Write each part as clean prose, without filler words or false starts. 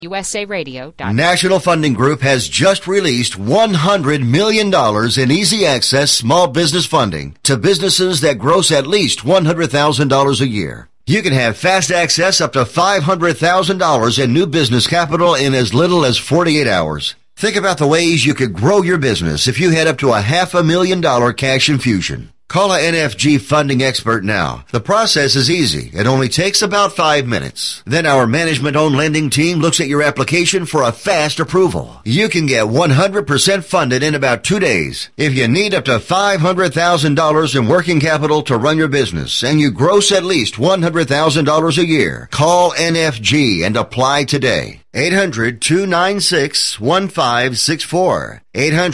usaradio.com. National Funding Group has just released $100 million in easy access small business funding to businesses that gross at least $100,000 a year. You can have fast access up to $500,000 in new business capital in as little as 48 hours. Think about the ways you could grow your business if you had up to $500,000 cash infusion. Call a NFG funding expert now. The process is easy. It only takes about 5 minutes. Then our management-owned lending team looks at your application for a fast approval. You can get 100% funded in about 2 days. If you need up to $500,000 in working capital to run your business and you gross at least $100,000 a year, call NFG and apply today. 800-296-1564.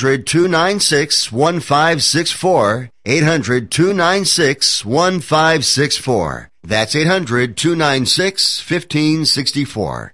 800-296-1564. 800-296-1564. That's 800-296-1564.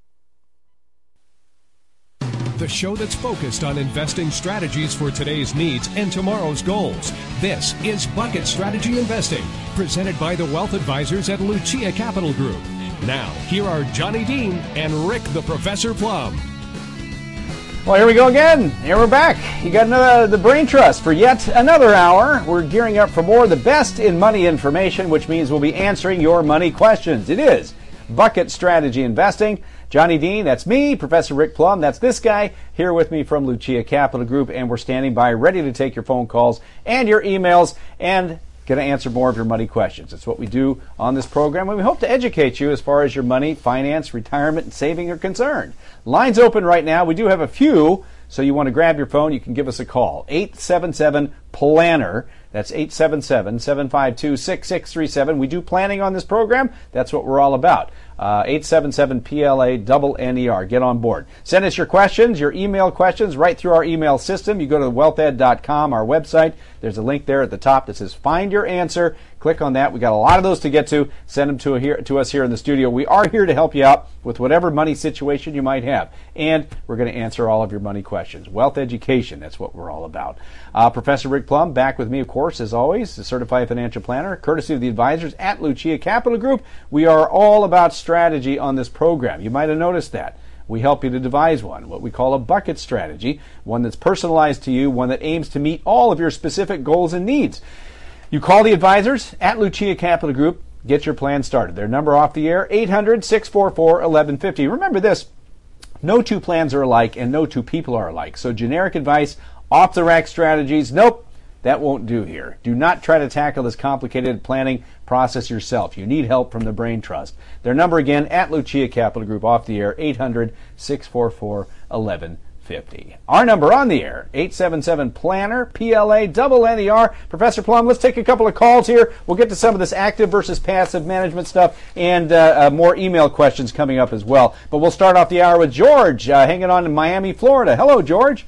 The show that's focused on investing strategies for today's needs and tomorrow's goals. This is Bucket Strategy Investing, presented by the Wealth Advisors at Lucia Capital Group. Now, here are Johnny Dean and Rick the Professor Plum. Well, here we go again. Here we're back. You got the Brain Trust for yet another hour. We're gearing up for more of the best in money information, which means we'll be answering your money questions. It is Bucket Strategy Investing. Johnny Dean, that's me. Professor Rick Plum, that's this guy, here with me from Lucia Capital Group, and we're standing by ready to take your phone calls and your emails and going to answer more of your money questions. It's what we do on this program, and we hope to educate you as far as your money, finance, retirement, and saving are concerned. Lines open right now. We do have a few, so you want to grab your phone, you can give us a call. 877-PLANNER. That's 877-752-6637. We do planning on this program. That's what we're all about. 877-PLANNER. Get on board. Send us your questions, your email questions, right through our email system. You go to wealthed.com, our website. There's a link there at the top that says Find Your Answer. Click on that. We got a lot of those to get to. Send them to us here in the studio. We are here to help you out with whatever money situation you might have. And we're going to answer all of your money questions. Wealth education, that's what we're all about. Professor Rick Plum, back with me, of course, as always, the certified financial planner, courtesy of the advisors at Lucia Capital Group. We are all about strategy on this program. You might have noticed that. We help you to devise one, what we call a bucket strategy, one that's personalized to you, one that aims to meet all of your specific goals and needs. You call the advisors at Lucia Capital Group, get your plan started. Their number off the air, 800-644-1150. Remember this, no two plans are alike and no two people are alike. So generic advice, off-the-rack strategies, nope, that won't do here. Do not try to tackle this complicated planning process yourself. You need help from the Brain Trust. Their number again, at Lucia Capital Group, off the air, 800-644-1150. Our number on the air, 877-PLANNER, PLANNER. Professor Plum, let's take a couple of calls here. We'll get to some of this active versus passive management stuff and more email questions coming up as well. But we'll start off the hour with George, hanging on in Miami, Florida. Hello, George.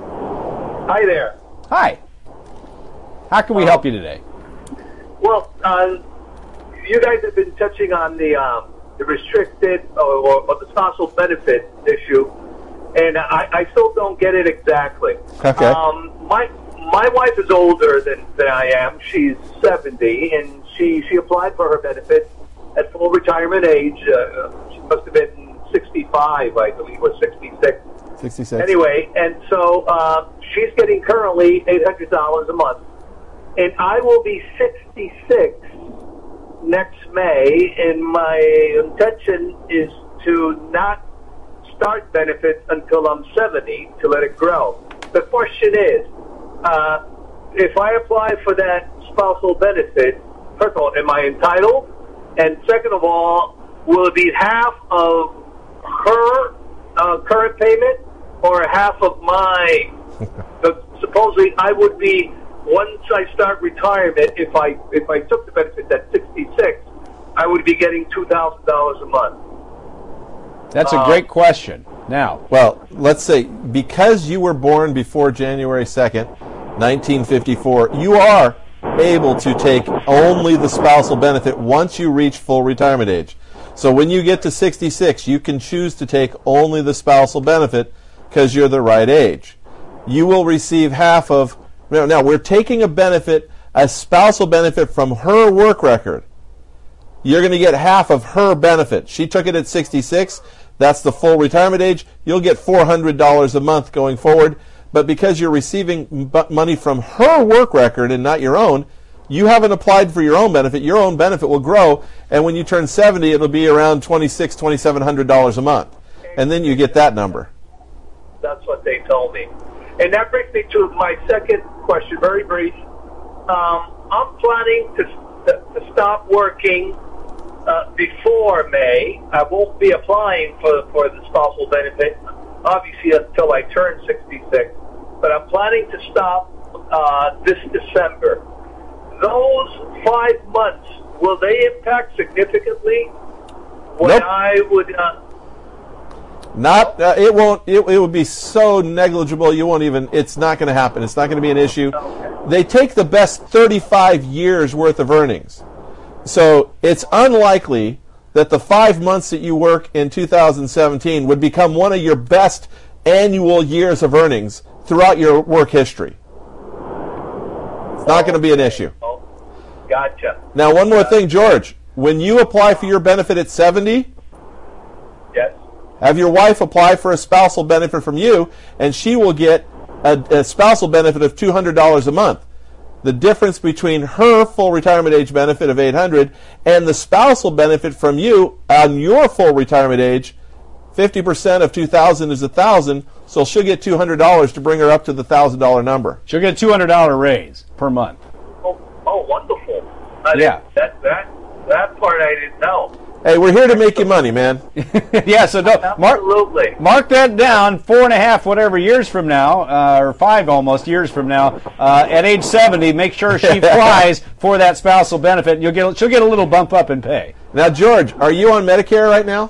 Hi there. Hi. How can we help you today? Well, you guys have been touching on the restricted or the spousal benefit issue, and I still don't get it exactly. Okay. My wife is older than I am. She's 70, and she applied for her benefit at full retirement age. She must have been 65, I believe, or 66. 66. Anyway, and so she's getting currently $800 a month. And I will be 66 next May, and my intention is to not start benefits until I'm 70 to let it grow. The question is, if I apply for that spousal benefit, first of all, am I entitled? And second of all, will it be half of her current payment or half of mine? Supposedly, I would be, once I start retirement, if I took the benefit at 66, I would be getting $2,000 a month. That's a great question. Now, well, let's say because you were born before January 2nd, 1954, you are able to take only the spousal benefit once you reach full retirement age. So when you get to 66, you can choose to take only the spousal benefit because you're the right age. You will receive half of. Now, we're taking a spousal benefit from her work record. You're going to get half of her benefit. She took it at 66. That's the full retirement age. You'll get $400 a month going forward. But because you're receiving money from her work record and not your own, you haven't applied for your own benefit. Your own benefit will grow, and when you turn 70, it'll be around $2,600, $2,700 a month. And then you get that number. That's what they told me. And that brings me to my second question, very brief. I'm planning to stop working before May. I won't be applying for the spousal benefit, obviously, until I turn 66. But I'm planning to stop this December. Those 5 months, will they impact significantly when Nope. I would... It won't. It would be so negligible. You won't even. It's not going to happen. It's not going to be an issue. Okay. They take the best 35 years worth of earnings, so it's unlikely that the 5 months that you work in 2017 would become one of your best annual years of earnings throughout your work history. It's not going to be an issue. Oh, gotcha. Now, one more thing, George. When you apply for your benefit at 70. Yes. Have your wife apply for a spousal benefit from you, and she will get a spousal benefit of $200 a month. The difference between her full retirement age benefit of $800 and the spousal benefit from you on your full retirement age, 50% of $2,000 is $1,000, so she'll get $200 to bring her up to the $1,000 number. She'll get a $200 raise per month. Oh, wonderful. Yeah. That part I didn't know. Hey, we're here to make you money, man. Yeah, so Absolutely. mark that down, 4.5 whatever years from now, or 5 almost years from now, at age 70, make sure she applies for that spousal benefit. She'll get a little bump up in pay. Now, George, are you on Medicare right now?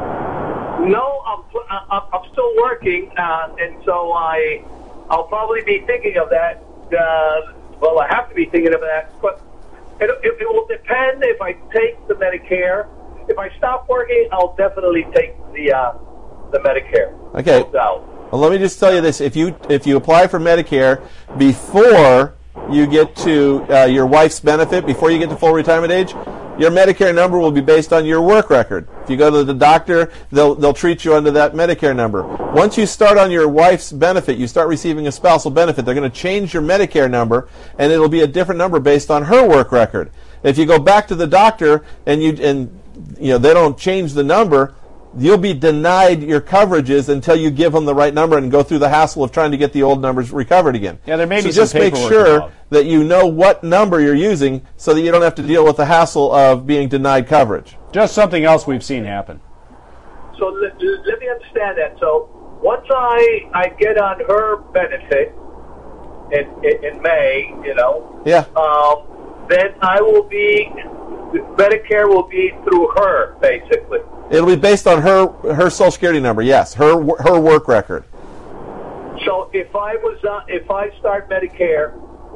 No, I'm still working, and so I'll probably be thinking of that. Well, I have to be thinking of that, but it will depend if I take the Medicare. If I stop working, I'll definitely take the Medicare. Okay. No doubt. Well, let me just tell you this: if you apply for Medicare before you get to your wife's benefit, before you get to full retirement age, your Medicare number will be based on your work record. If you go to the doctor, they'll treat you under that Medicare number. Once you start on your wife's benefit, you start receiving a spousal benefit, they're going to change your Medicare number, and it'll be a different number based on her work record. If you go back to the doctor and they don't change the number, you'll be denied your coverages until you give them the right number and go through the hassle of trying to get the old numbers recovered again. Yeah, there may be so just some make paperwork sure involved. that you know what number you're using so that you don't have to deal with the hassle of being denied coverage. Just something else we've seen happen. So let me understand that. So once I get on her benefit in May, Yeah. then I will be, Medicare will be through her, basically. It'll be based on her Social Security number, yes, her work record. So if I start Medicare,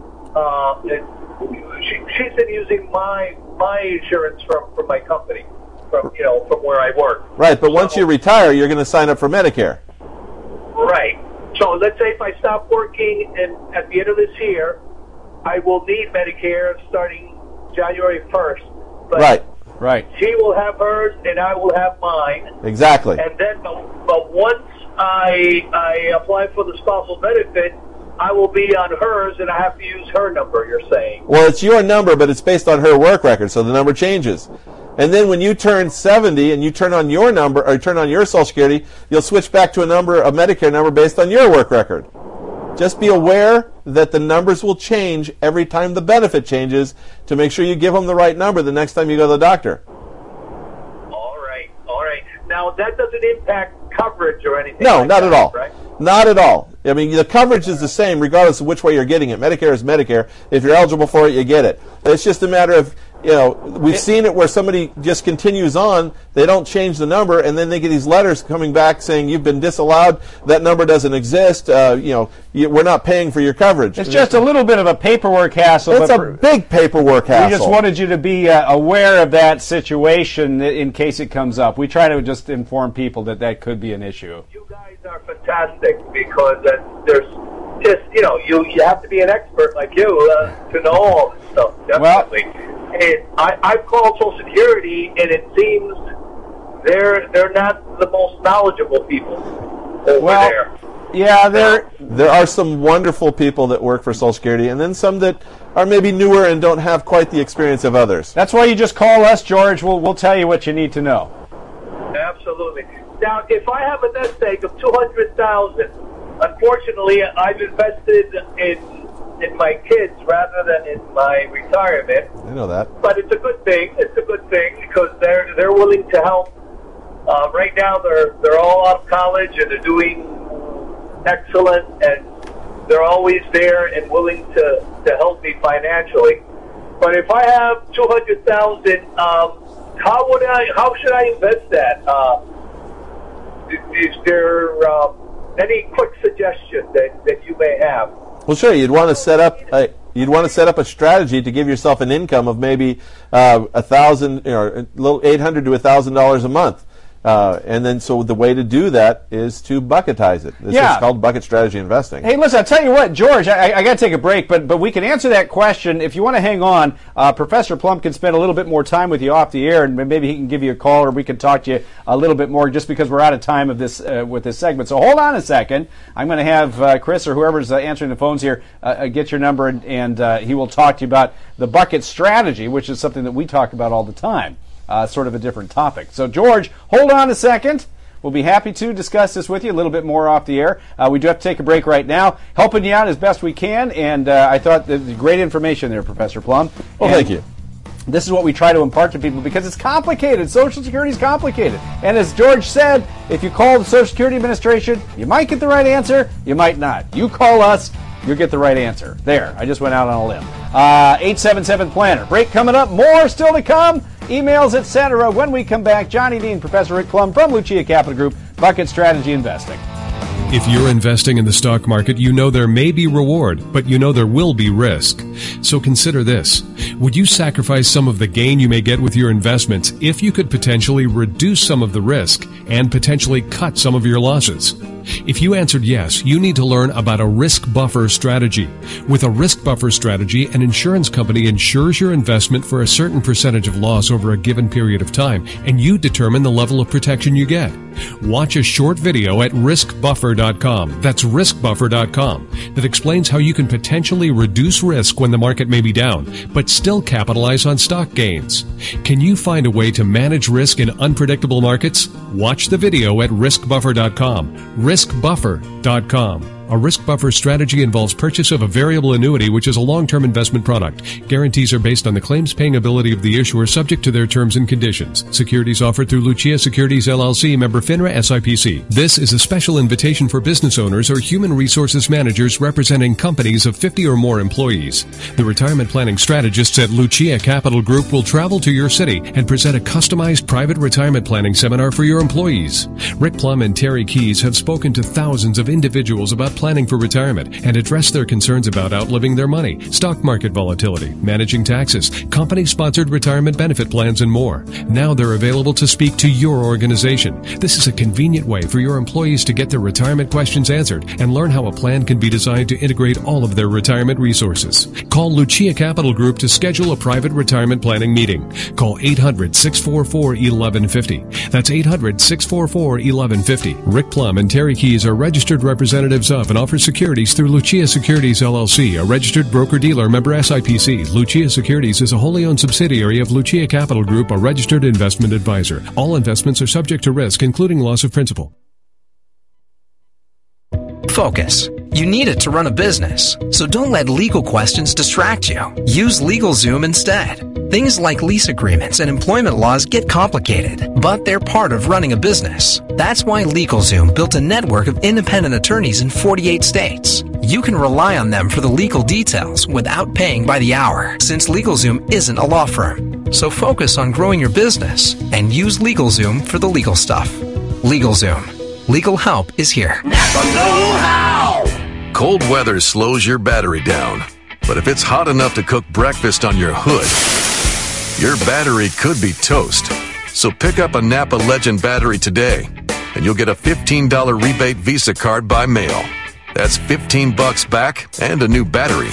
she's been using my insurance from my company, from where I work. Right, but once you retire, you're going to sign up for Medicare. Right. So let's say if I stop working at the end of this year, I will need Medicare starting January 1st. But Right. she will have hers and I will have mine. Exactly. And then, but once I apply for the spousal benefit, I will be on hers and I have to use her number, you're saying. Well, it's your number, but it's based on her work record, so the number changes. And then when you turn 70 and you turn on your number or turn on your Social Security, you'll switch back to a Medicare number based on your work record. Just be aware that the numbers will change every time the benefit changes to make sure you give them the right number the next time you go to the doctor. All right. Now, that doesn't impact coverage or anything. No, like not that, at all. Right? Not at all. I mean, the coverage is the same regardless of which way you're getting it. Medicare is Medicare. If you're eligible for it, you get it. It's just a matter of, we've seen it where somebody just continues on, they don't change the number, and then they get these letters coming back saying you've been disallowed, that number doesn't exist, we're not paying for your coverage. It's just a little bit of a paperwork hassle. It's a big paperwork hassle. We just wanted you to be aware of that situation in case it comes up. We try to just inform people that could be an issue. You guys are fantastic because there's just, you have to be an expert like you to know all this stuff, definitely. And I've called Social Security, and it seems they're not the most knowledgeable people over there. Yeah, there are some wonderful people that work for Social Security, and then some that are maybe newer and don't have quite the experience of others. That's why you just call us, George. We'll tell you what you need to know. Absolutely. Now, if I have a nest egg of $200,000, unfortunately, I've invested in my kids rather than in my retirement. I know that. But it's a good thing. It's a good thing because they're willing to help. Right now, they're all out of college and they're doing excellent, and they're always there and willing to help me financially. But if I have $200,000, how should I invest that? Is there any quick suggestion that you may have? Well, sure. You'd want to set up a strategy to give yourself an income of maybe $1,000, a little $800 to $1,000 a month. And then, so the way to do that is to bucketize it. This is called bucket strategy investing. Hey, listen, I'll tell you what, George, I got to take a break, but we can answer that question. If you want to hang on, Professor Plum can spend a little bit more time with you off the air, and maybe he can give you a call, or we can talk to you a little bit more, just because we're out of time of this with this segment. So hold on a second. I'm going to have Chris or whoever's answering the phones here get your number, and he will talk to you about the bucket strategy, which is something that we talk about all the time. Sort of a different topic. So, George, hold on a second. We'll be happy to discuss this with you a little bit more off the air. We do have to take a break right now, helping you out as best we can, and I thought that great information there, Professor Plum. Well, thank you. This is what we try to impart to people because it's complicated. Social Security is complicated. And as George said, if you call the Social Security Administration, you might get the right answer, you might not. You call us, you'll get the right answer. There, I just went out on a limb. 877-PLANNER. Break coming up, more still to come. Emails, etc. When we come back, Johnny Dean, Professor Rick Plum from Lucia Capital Group, Bucket Strategy Investing. If you're investing in the stock market, you know there may be reward, but you know there will be risk. So consider this. Would you sacrifice some of the gain you may get with your investments if you could potentially reduce some of the risk and potentially cut some of your losses? If you answered yes, you need to learn about a risk buffer strategy. With a risk buffer strategy, an insurance company insures your investment for a certain percentage of loss over a given period of time, and you determine the level of protection you get. Watch a short video at riskbuffer.com. That's riskbuffer.com. That explains how you can potentially reduce risk when the market may be down, but still capitalize on stock gains. Can you find a way to manage risk in unpredictable markets? Watch the video at riskbuffer.com. riskbuffer.com. A risk buffer strategy involves purchase of a variable annuity, which is a long-term investment product. Guarantees are based on the claims-paying ability of the issuer, subject to their terms and conditions. Securities offered through Lucia Securities LLC, member FINRA SIPC. This is a special invitation for business owners or human resources managers representing companies of 50 or more employees. The retirement planning strategists at Lucia Capital Group will travel to your city and present a customized private retirement planning seminar for your employees. Rick Plum and Terry Keys have spoken to thousands of individuals about planning for retirement and address their concerns about outliving their money, stock market volatility, managing taxes, company-sponsored retirement benefit plans, and more. Now they're available to speak to your organization. This is a convenient way for your employees to get their retirement questions answered and learn how a plan can be designed to integrate all of their retirement resources. Call Lucia Capital Group to schedule a private retirement planning meeting. Call 800-644-1150. That's 800-644-1150. Rick Plum and Terry Keys are registered representatives of and offer securities through Lucia Securities LLC, a registered broker-dealer, member SIPC. Lucia Securities is a wholly owned subsidiary of Lucia Capital Group, a registered investment advisor. All investments are subject to risk, including loss of principal. Focus. You need it to run a business, so don't let legal questions distract you. Use LegalZoom instead. Things like lease agreements and employment laws get complicated, but they're part of running a business. That's why LegalZoom built a network of independent attorneys in 48 states. You can rely on them for the legal details without paying by the hour, since LegalZoom isn't a law firm. So focus on growing your business and use LegalZoom for the legal stuff. LegalZoom. Legal help is here. Napa know-how! Cold weather slows your battery down. But if it's hot enough to cook breakfast on your hood, your battery could be toast. So pick up a Napa Legend battery today, and you'll get a $15 rebate Visa card by mail. That's $15 back and a new battery.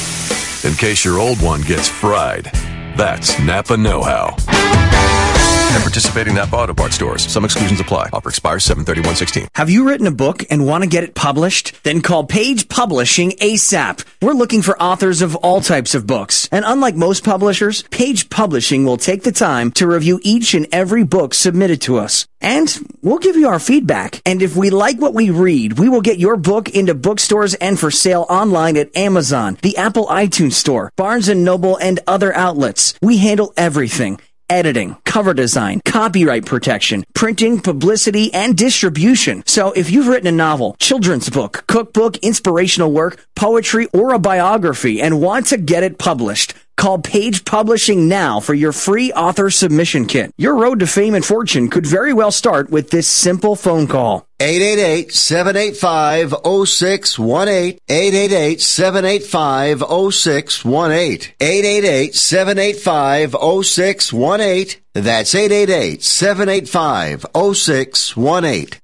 In case your old one gets fried. That's Napa know-how. and participating Napa Auto Parts stores. Some exclusions apply. Offer expires 7/31/16. Have you written a book and want to get it published? Then call Page Publishing ASAP. We're looking for authors of all types of books. And unlike most publishers, Page Publishing will take the time to review each and every book submitted to us. And we'll give you our feedback. And if we like what we read, we will get your book into bookstores and for sale online at Amazon, the Apple iTunes Store, Barnes & Noble, and other outlets. We handle everything. Editing, cover design, copyright protection, printing, publicity, and distribution. So if you've written a novel, children's book, cookbook, inspirational work, poetry, or a biography and want to get it published, call Page Publishing now for your free author submission kit. Your road to fame and fortune could very well start with this simple phone call. 888-785-0618. 888-785-0618. 888-785-0618. That's 888-785-0618.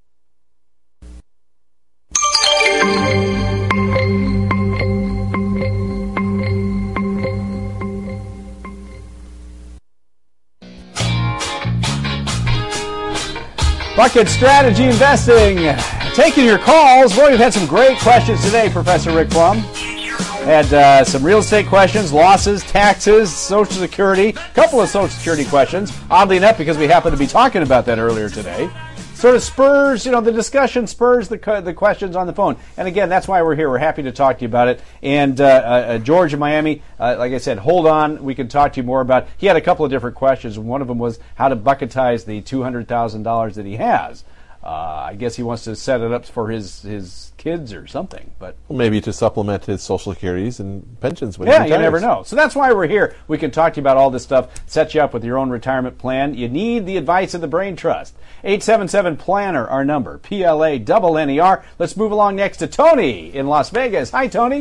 Bucket Strategy Investing. Taking your calls. Boy, we've had some great questions today, Professor Rick Plum. Had some real estate questions, losses, taxes, Social Security, a couple of Social Security questions. Oddly enough, because we happened to be talking about that earlier today. Sort of spurs, the discussion spurs the questions on the phone. And again, that's why we're here. We're happy to talk to you about it. And George in Miami, like I said, hold on. We can talk to you more about. He had a couple of different questions. One of them was how to bucketize the $200,000 that he has. I guess he wants to set it up for his kids or something, but maybe to supplement his Social Securities and pensions. When yeah, you never know. So that's why we're here. We can talk to you about all this stuff, set you up with your own retirement plan. You need the advice of the Brain Trust. 877-PLANNER, our number, PLANNER. Let's move along next to Tony in Las Vegas. Hi, Tony.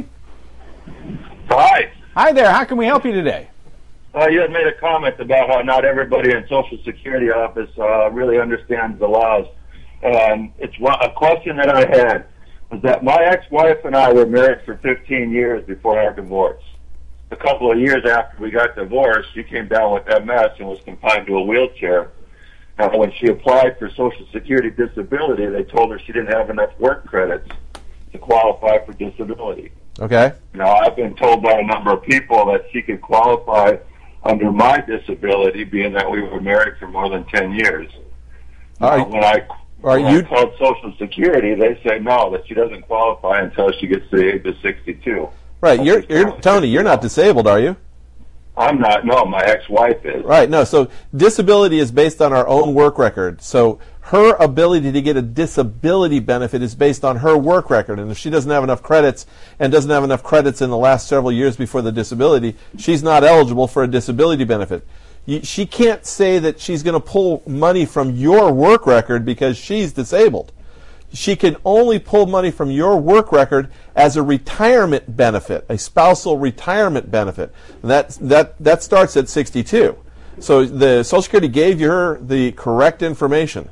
Hi. Hi there. How can we help you today? You had made a comment about how not everybody in Social Security office really understands the laws. And it's a question that I had was that my ex-wife and I were married for 15 years before our divorce. A couple of years after we got divorced, she came down with MS and was confined to a wheelchair. Now, when she applied for Social Security disability, they told her she didn't have enough work credits to qualify for disability. Okay. Now, I've been told by a number of people that she could qualify under my disability, being that we were married for more than 10 years. When I called Social Security, they say no, that she doesn't qualify until she gets to the age of 62. Right. You're Tony, you're not disabled, are you? I'm not. No, my ex-wife is. Right. No, so disability is based on our own work record. So her ability to get a disability benefit is based on her work record. And if she doesn't have enough credits and doesn't have enough credits in the last several years before the disability, she's not eligible for a disability benefit. She can't say that she's going to pull money from your work record because she's disabled. She can only pull money from your work record as a retirement benefit, a spousal retirement benefit. That starts at 62. So the Social Security gave her the correct information.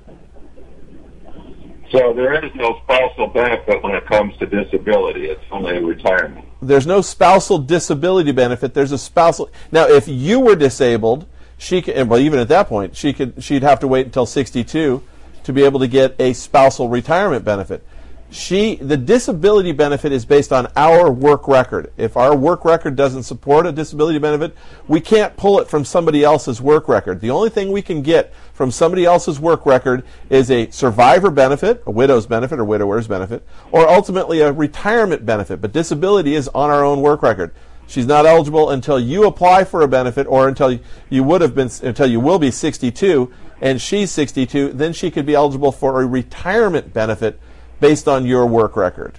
So there is no spousal benefit when it comes to disability. It's only retirement. There's no spousal disability benefit. There's a spousal. Now, if you were disabled, she could, well, even at that point, she'd have to wait until 62 to be able to get a spousal retirement benefit. The disability benefit is based on our work record. If our work record doesn't support a disability benefit, we can't pull it from somebody else's work record. The only thing we can get from somebody else's work record is a survivor benefit, a widow's benefit or widower's benefit, or ultimately a retirement benefit. But disability is on our own work record. She's not eligible until you apply for a benefit or until you will be 62 and she's 62, then she could be eligible for a retirement benefit based on your work record.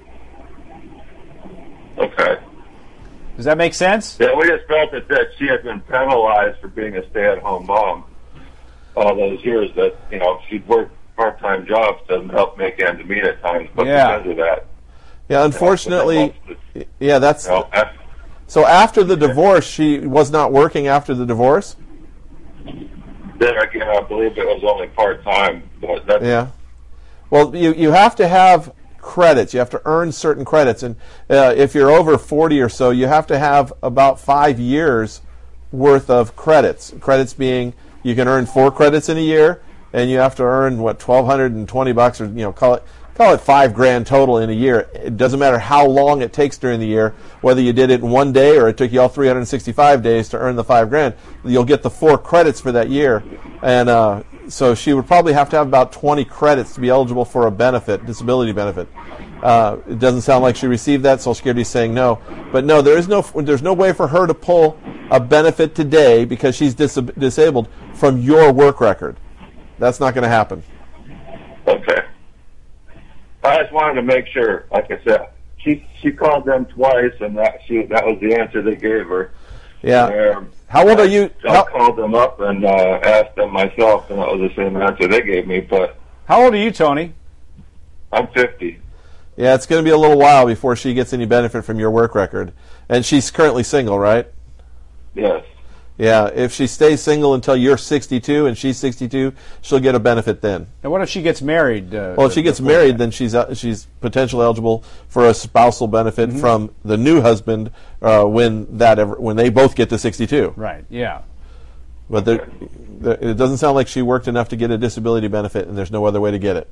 Okay. Does that make sense? Yeah, we just felt that she had been penalized for being a stay-at-home mom all those years that, she'd work part-time jobs to help make ends meet at times, but because of that. Yeah, unfortunately, that's... So after the divorce, she was not working after the divorce? Then again, I believe it was only part-time. But that's Well, you have to have credits. You have to earn certain credits. And if you're over 40 or so, you have to have about 5 years worth of credits. Credits being you can earn 4 credits in a year, and you have to earn what, $1,220, or call it $5,000 total in a year. It doesn't matter how long it takes during the year, whether you did it in one day or it took you all 365 days to earn the $5,000. You'll get the 4 credits for that year, and so she would probably have to have about 20 credits to be eligible for a benefit, disability benefit. It doesn't sound like she received that. Social Security is saying no, but no, there's no way for her to pull a benefit today because she's disabled from your work record. That's not going to happen. Okay. I just wanted to make sure. Like I said, she called them twice, and that was the answer they gave her. Yeah. How old are you? I called them up and asked them myself, and that was the same answer they gave me. But how old are you, Tony? I'm 50. Yeah, it's going to be a little while before she gets any benefit from your work record. And she's currently single, right? Yes. Yeah, if she stays single until you're 62 and she's 62, she'll get a benefit then. And what if she gets married? Well, if she gets married, then she's potentially eligible for a spousal benefit from the new husband when they both get to 62. Right. Yeah. But it doesn't sound like she worked enough to get a disability benefit, and there's no other way to get it.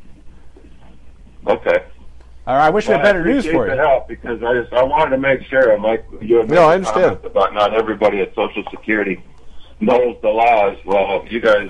Okay. All right, I wish we had better news for you. I appreciate the help because I wanted to make sure, like you had I understand about not everybody at Social Security knows the laws. Well, you guys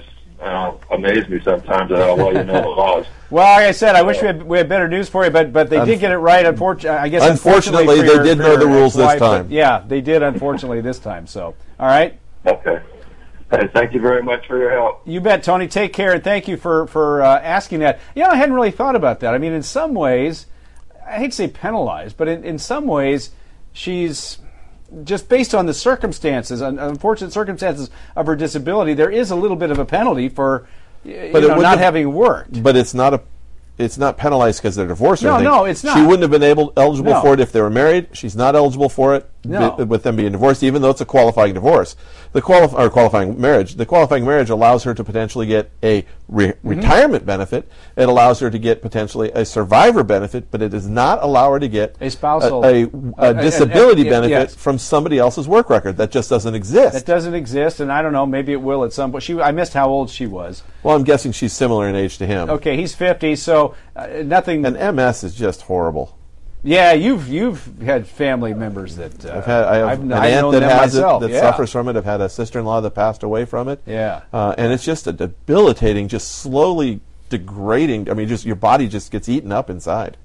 amaze me sometimes at how well you know the laws. Well, like I said, I wish we had better news for you, but they did get it right. Unfortunately, they did know the rules this time. Yeah, they did. Unfortunately, this time. So, all right. Okay. Hey, thank you very much for your help. You bet, Tony. Take care, and thank you for asking that. I hadn't really thought about that. I mean, in some ways, I hate to say penalized, but in some ways, she's just based on the circumstances, unfortunate circumstances of her disability. There is a little bit of a penalty for not having worked. But it's not penalized because they're divorced or anything. No, it's not. She wouldn't have been eligible for it if they were married. She's not eligible for it with them being divorced, even though it's a qualifying divorce. Qualifying marriage. The qualifying marriage allows her to potentially get a retirement benefit. It allows her to get potentially a survivor benefit, but it does not allow her to get a spousal a disability benefit from somebody else's work record. That just doesn't exist. That doesn't exist, and I don't know, maybe it will at some point. I missed how old she was. Well, I'm guessing she's similar in age to him. Okay, he's 50, so nothing. And MS is just horrible. Yeah, you've had family members that I have an aunt that has myself. That suffers from it. I've had a sister-in-law that passed away from it. Yeah, and it's just a debilitating, just slowly degrading. I mean, just your body just gets eaten up inside.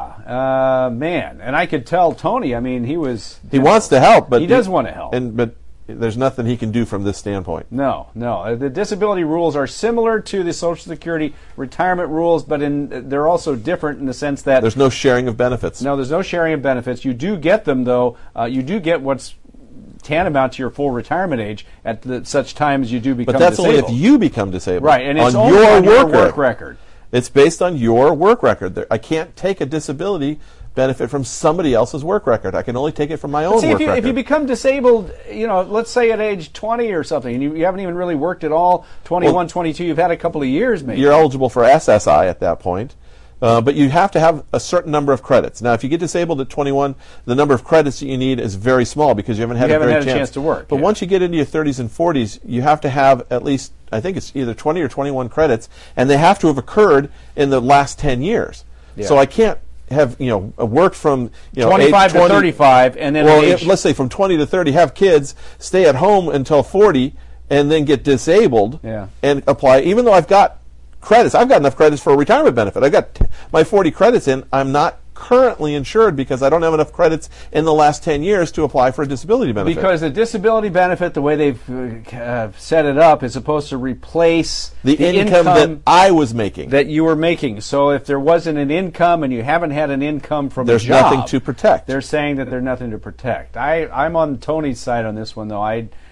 Yeah, man, and I could tell Tony. I mean, he wants to help, but he does want to help, but there's nothing he can do from this standpoint. No. The disability rules are similar to the Social Security retirement rules, but they're also different in the sense that there's no sharing of benefits. No, there's no sharing of benefits. You do get them, though. You do get what's tantamount to your full retirement age at such time as you do become disabled. But that's only if you become disabled. Right, and it's on only on your work record. It's based on your work record. I can't take a disability benefit from somebody else's work record. I can only take it from my own work record. If you become disabled, let's say at age 20 or something, and you haven't even really worked at all, 21, 22, you've had a couple of years maybe. You're eligible for SSI at that point. But you have to have a certain number of credits. Now, if you get disabled at 21, the number of credits that you need is very small because you haven't had a chance to work. But once you get into your 30s and 40s, you have to have at least, I think it's either 20 or 21 credits, and they have to have occurred in the last 10 years. Yeah. So I can't have worked from 25 to 35, and then let's say from 20 to 30, have kids, stay at home until 40, and then get disabled and apply. Even though I've got credits, I've got enough credits for a retirement benefit. I've got my 40 credits in. I'm not currently insured because I don't have enough credits in the last 10 years to apply for a disability benefit. Because the disability benefit, the way they've set it up, is supposed to replace the income that I was making. That you were making. So if there wasn't an income and you haven't had an income from a job, there's nothing to protect. They're saying that there's nothing to protect. I'm on Tony's side on this one, though.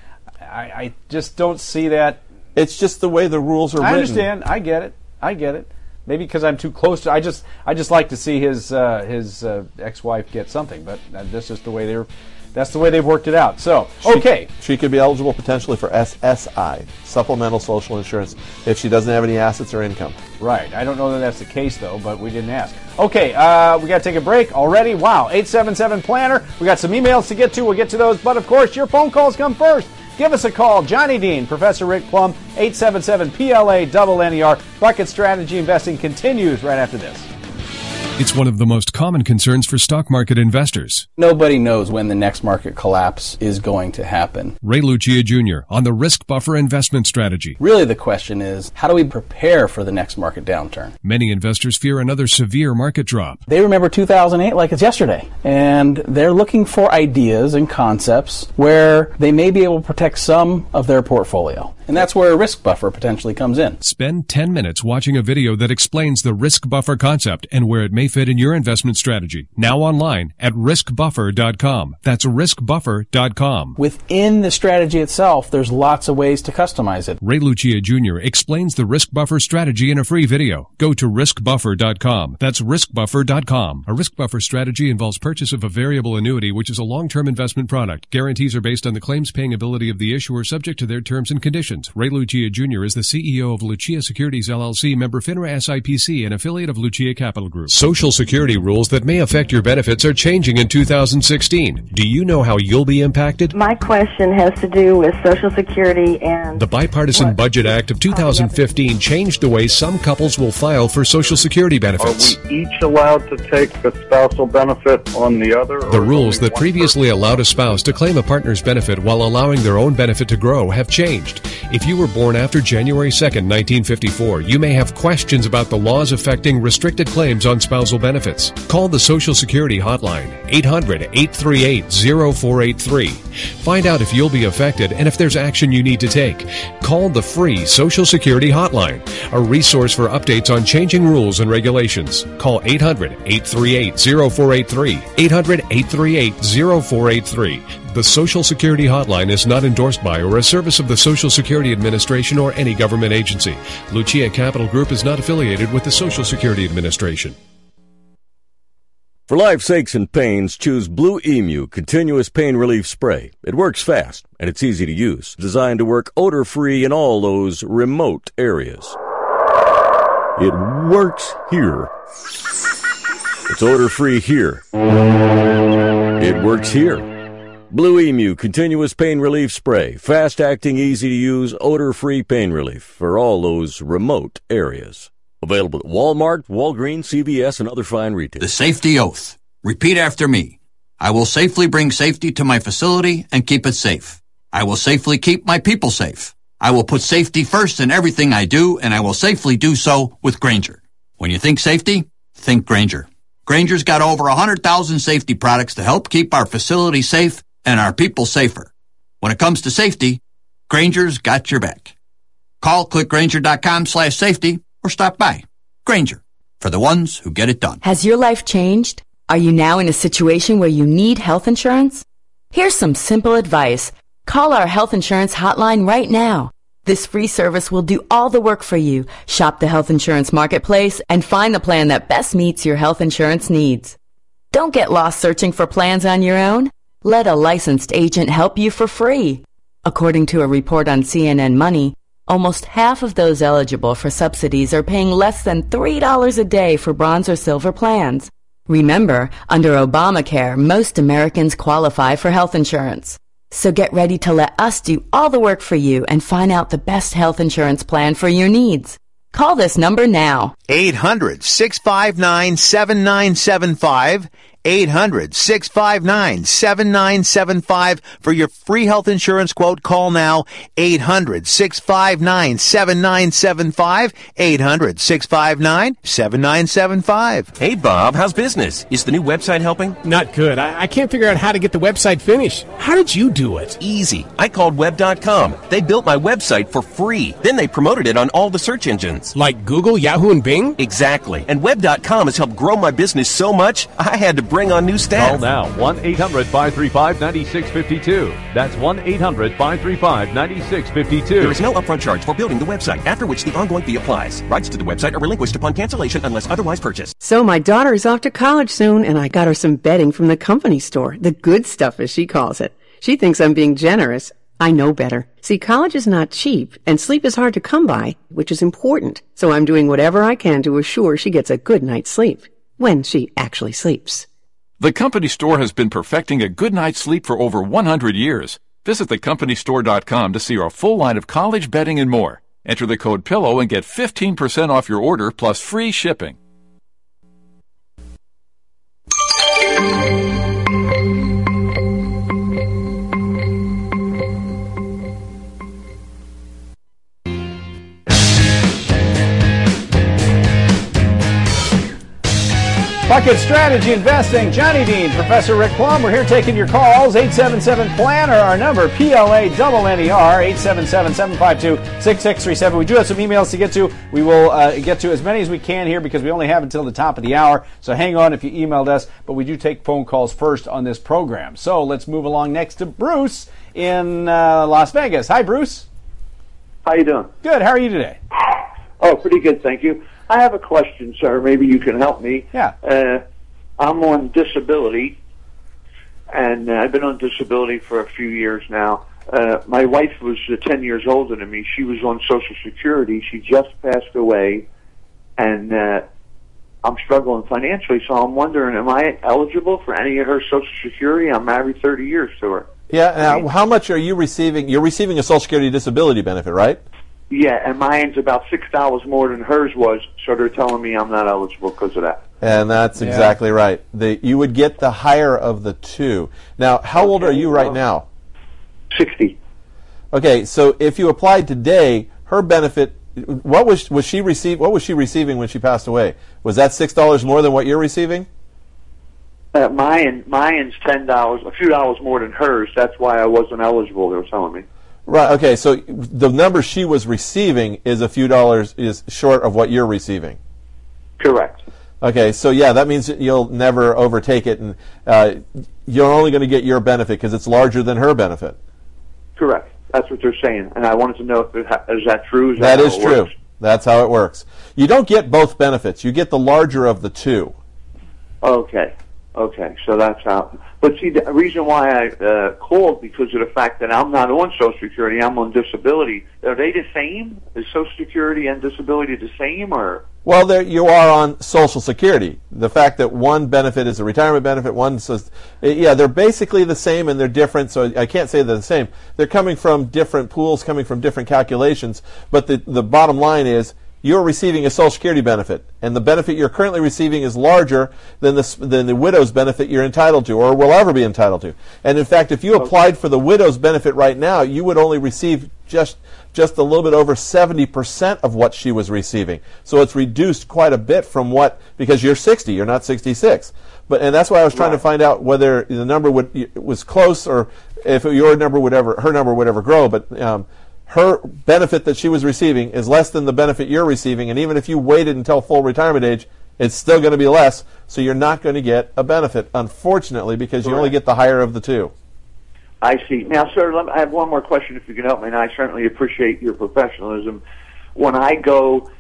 I just don't see that. It's just the way the rules are written. I understand. I get it. Maybe because I'm too close to. I just like to see his ex-wife get something, but that's just the way they've worked it out. So okay, she could be eligible potentially for SSI, supplemental social insurance, if she doesn't have any assets or income. Right. I don't know that that's the case though, but we didn't ask. Okay, we got to take a break already. Wow, 877 Planner. We got some emails to get to. We'll get to those, but of course your phone calls come first. Give us a call. Johnny Dean, Professor Rick Plum, 877-PLA-NER. Bucket Strategy Investing continues right after this. It's one of the most common concerns for stock market investors. Nobody knows when the next market collapse is going to happen. Ray Lucia Jr. on the Risk Buffer Investment Strategy. Really, the question is, how do we prepare for the next market downturn? Many investors fear another severe market drop. They remember 2008 like it's yesterday, and they're looking for ideas and concepts where they may be able to protect some of their portfolio. And that's where a risk buffer potentially comes in. Spend 10 minutes watching a video that explains the risk buffer concept and where it may fit in your investment strategy. Now online at riskbuffer.com. That's riskbuffer.com. Within the strategy itself, there's lots of ways to customize it. Ray Lucia Jr. explains the risk buffer strategy in a free video. Go to riskbuffer.com. That's riskbuffer.com. A risk buffer strategy involves purchase of a variable annuity, which is a long-term investment product. Guarantees are based on the claims paying ability of the issuer, subject to their terms and conditions. Ray Lucia Jr. is the CEO of Lucia Securities LLC, member FINRA SIPC, and affiliate of Lucia Capital Group. Social Security rules that may affect your benefits are changing in 2016. Do you know how you'll be impacted? My question has to do with Social Security and... The Bipartisan Budget Act of 2015 changed the way some couples will file for Social Security benefits. Are we each allowed to take the spousal benefit on the other? The rules that previously allowed a spouse to claim a partner's benefit while allowing their own benefit to grow have changed. If you were born after January 2nd, 1954, you may have questions about the laws affecting restricted claims on spousal benefits. Call the Social Security hotline, 800-838-0483. Find out if you'll be affected and if there's action you need to take. Call the free Social Security hotline, a resource for updates on changing rules and regulations. Call 800-838-0483, 800-838-0483. The Social Security Hotline is not endorsed by or a service of the Social Security Administration or any government agency. Lucia Capital Group is not affiliated with the Social Security Administration. For life's aches and pains, choose Blue Emu Continuous Pain Relief Spray. It works fast, and it's easy to use. Designed to work odor-free in all those remote areas. It works here. It's odor-free here. It works here. Blue Emu Continuous Pain Relief Spray. Fast-acting, easy-to-use, odor-free pain relief for all those remote areas. Available at Walmart, Walgreens, CVS, and other fine retailers. The safety oath. Repeat after me. I will safely bring safety to my facility and keep it safe. I will safely keep my people safe. I will put safety first in everything I do, and I will safely do so with Grainger. When you think safety, think Grainger. Grainger's got over 100,000 safety products to help keep our facility safe and our people safer. When it comes to safety, Grainger's got your back. Call clickgrainger.com/safety or stop by. Grainger, for the ones who get it done. Has your life changed? Are you now in a situation where you need health insurance? Here's some simple advice. Call our health insurance hotline right now. This free service will do all the work for you. Shop the health insurance marketplace and find the plan that best meets your health insurance needs. Don't get lost searching for plans on your own. Let a licensed agent help you for free. According to a report on CNN Money, almost half of those eligible for subsidies are paying less than $3 a day for bronze or silver plans. Remember, under Obamacare, most Americans qualify for health insurance. So get ready to let us do all the work for you and find out the best health insurance plan for your needs. Call this number now. 800-659-7975. 800-659-7975 for your free health insurance quote. Call now. 800-659-7975. 800-659-7975. Hey, Bob, how's business? Is the new website helping? Not good. I can't figure out how to get the website finished. How did you do it? Easy. I called Web.com. They built my website for free. Then they promoted it on all the search engines. Like Google, Yahoo, and Bing? Exactly. And Web.com has helped grow my business so much, I had to bring on new staff. Call now, 1-800-535-9652. That's 1-800-535-9652. There is no upfront charge for building the website, after which the ongoing fee applies. Rights to the website are relinquished upon cancellation unless otherwise purchased. So my daughter is off to college soon, and I got her some bedding from the company store. The good stuff, as she calls it. She thinks I'm being generous. I know better. See, college is not cheap, and sleep is hard to come by, which is important. So I'm doing whatever I can to assure she gets a good night's sleep. When she actually sleeps. The company store has been perfecting a good night's sleep for over 100 years. Visit thecompanystore.com to see our full line of college bedding and more. Enter the code PILLOW and get 15% off your order plus free shipping. Bucket Strategy Investing, Johnny Dean, Professor Rick Plum. We're here taking your calls. 877-PLANNER, our number, PLANNER, 877-752-6637. We do have some emails to get to. We will get to as many as we can here because we only have until the top of the hour. So hang on if you emailed us, but we do take phone calls first on this program. So let's move along next to Bruce in Las Vegas. Hi, Bruce. How you doing? Good. How are you today? Oh, pretty good, thank you. I have a question, sir. Maybe you can help me. Yeah. I'm on disability, and I've been on disability for a few years now. My wife was 10 years older than me. She was on Social Security. She just passed away, and I'm struggling financially, so I'm wondering, am I eligible for any of her Social Security? I'm married 30 years to her. Yeah, how much are you receiving? You're receiving a Social Security disability benefit, right? Yeah, and mine's about $6 more than hers was, so they're telling me I'm not eligible because of that. And that's exactly right. You would get the higher of the two. Now, how old are you right now? 60. Okay, so if you applied today, her benefit, what was she receiving when she passed away? Was that $6 more than what you're receiving? Mine's $10, a few dollars more than hers. That's why I wasn't eligible, they were telling me. Right, okay, so the number she was receiving is a few dollars is short of what you're receiving. Correct. Okay, so yeah, that means you'll never overtake it, and you're only going to get your benefit because it's larger than her benefit. Correct. That's what they're saying, and I wanted to know, is that true? That is true. That's how it works. You don't get both benefits. You get the larger of the two. Okay, so that's how. But see, the reason why I called, because of the fact that I'm not on Social Security, I'm on disability. Are they the same? Is Social Security and disability the same, or? Well, you are on Social Security. The fact that one benefit is a retirement benefit, one says, yeah, they're basically the same and they're different, so I can't say they're the same. They're coming from different pools, coming from different calculations, but the bottom line is, you're receiving a Social Security benefit, and the benefit you're currently receiving is larger than the widow's benefit you're entitled to, or will ever be entitled to. And in fact, if you applied for the widow's benefit right now, you would only receive just a little bit over 70% of what she was receiving. So it's reduced quite a bit from because you're 60, you're not 66. And that's why I was trying to find out whether the number was close, or if her number would ever grow. But her benefit that she was receiving is less than the benefit you're receiving, and even if you waited until full retirement age, it's still going to be less, so you're not going to get a benefit, unfortunately, because you only get the higher of the two. I see. Now, sir, I have one more question if you can help me, and I certainly appreciate your professionalism. When I go,